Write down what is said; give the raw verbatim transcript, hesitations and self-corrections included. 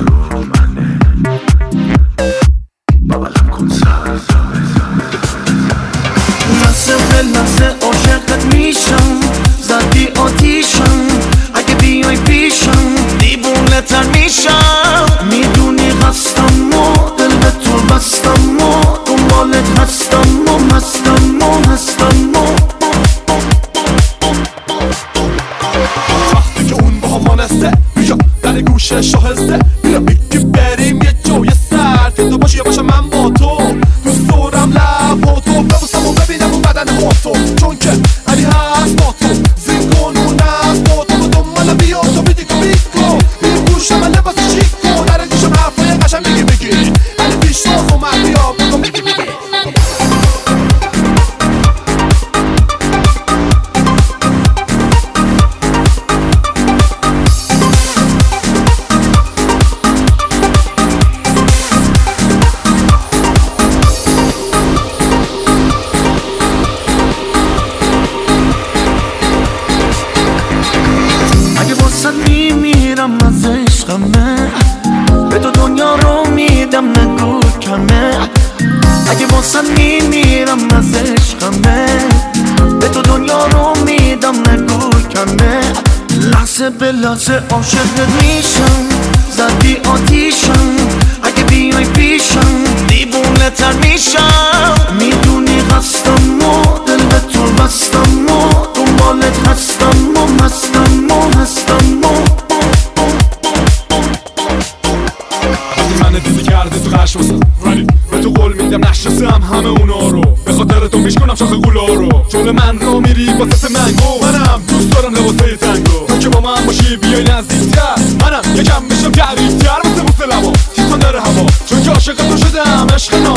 لحظه به لحظه عاشقت میشم، زدی آتیشم، اگه بیای پیشم دیوونه تر میشم. میدونی هستم و دل به تو بستم و دنبالت هستم و هستم و هستم و وقتی که اون با هم مانسته بیا در گوشه شاهسته، بیا بگی بریم یه جای سرد که تو باشی یا باشم من با تو. دوست دارم لب و تو ببوسم و ببینم و بدن با تو، چون که علی هست با تو زین کنون است با تو. دنبال بیا تو بیدی که بیکو این گوشه من لباس چیک کن، در گوشم حرفای قشنگ بگی بگی علی پیش تو اومد بیا بگو بگی بگی. میمیرم از عشقمه، به تو دنیا رو میدم نگو کمه. اگه واسه میمیرم از عشقمه، به تو دنیا رو میدم نگو کمه. لحظه به لحظه عاشقت میشم، زدی آتیشم، اگه بیای پیشم دیوونه تر میشم. میدونی هستم و دل به تو بستم و دنبالت هستم و هستم و هستم و من دیزی کرده تو خشم واسه ولی به تو قول میدم نشناسم همه اونا رو، به خاطر تو میشکنم شاخ گولا رو. جلو من رو میری واسه منگو، منم دوست دارم لباسه تنگو. تو که با من باشی بیای نزدیکتر، منم یکم بشم تعریفتر واسه بوسه لبا تیتان داره هوا، چون که عاشق تو شدم عشق